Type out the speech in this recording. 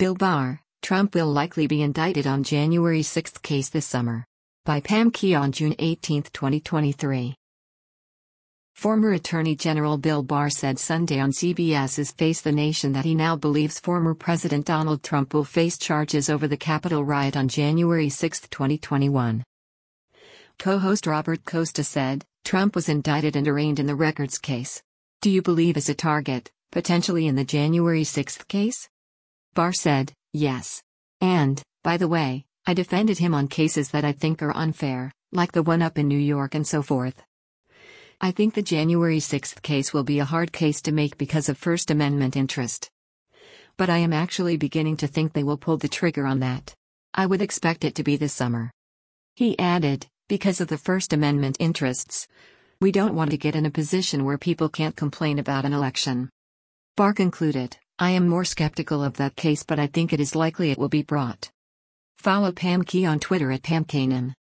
Bill Barr, Trump will likely be indicted on January 6 case this summer. By Pam Keogh on June 18, 2023. Former Attorney General Bill Barr said Sunday on CBS's Face the Nation that he now believes former President Donald Trump will face charges over the Capitol riot on January 6, 2021. Co-host Robert Costa said, Trump was indicted and arraigned in the records case. Do you believe is a target, potentially in the January 6 case? Barr said, yes. And, by the way, I defended him on cases that I think are unfair, like the one up in New York and so forth. I think the January 6 case will be a hard case to make because of First Amendment interest. But I am actually beginning to think they will pull the trigger on that. I would expect it to be this summer. He added, because of the First Amendment interests. We don't want to get in a position where people can't complain about an election. Barr concluded, I am more skeptical of that case, but I think it is likely it will be brought. Follow Pam Keogh on Twitter at PamKanan.